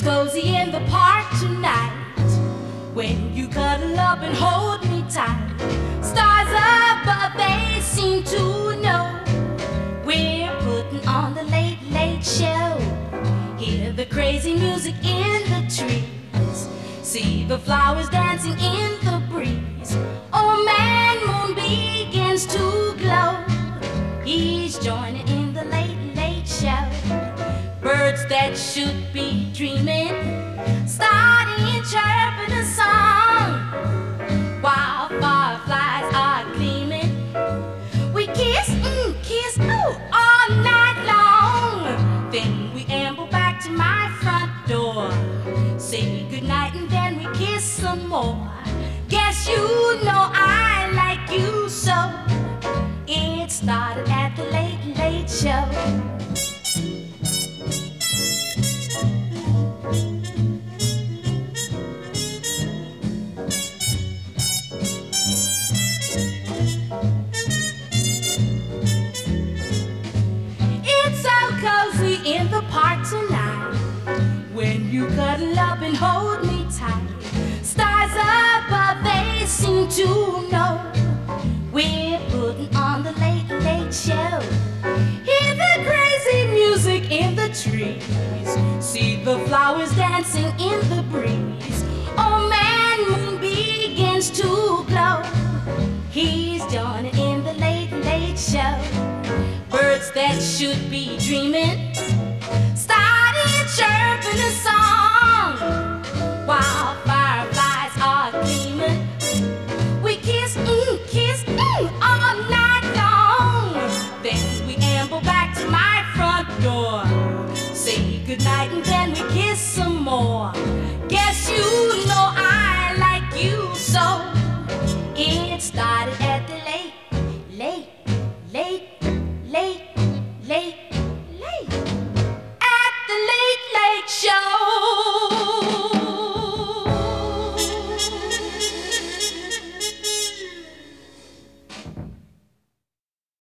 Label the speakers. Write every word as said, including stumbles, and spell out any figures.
Speaker 1: It's cozy in the park tonight when you cuddle up and hold me tight. Stars above, they seem to know we're putting on the late, late show. Hear the crazy music in the trees, see the flowers dancing in the breeze. Oh man, moon begins to glow. He's joining in the late, late show. Birds that should be dreaming, starting chirping a song, while fireflies are gleaming. We kiss, mm, kiss, ooh, all night long. Then we amble back to my front door, say goodnight and then we kiss some more. Guess you know I like you so. It started at the late, late show. Cozy in the park tonight when you cuddle up and hold me tight. Stars above, they seem to know we're putting on the late, late show. Hear the crazy music in the trees, see the flowers dancing in the breeze. Oh man, moon begins to glow. He's joining in the late, late show. Birds that should be dreaming, starting chirping a song, while fireflies are gleaming. We kiss, mm, kiss, mm, all night long. Then we amble back to my front door, say goodnight and then we kiss some more.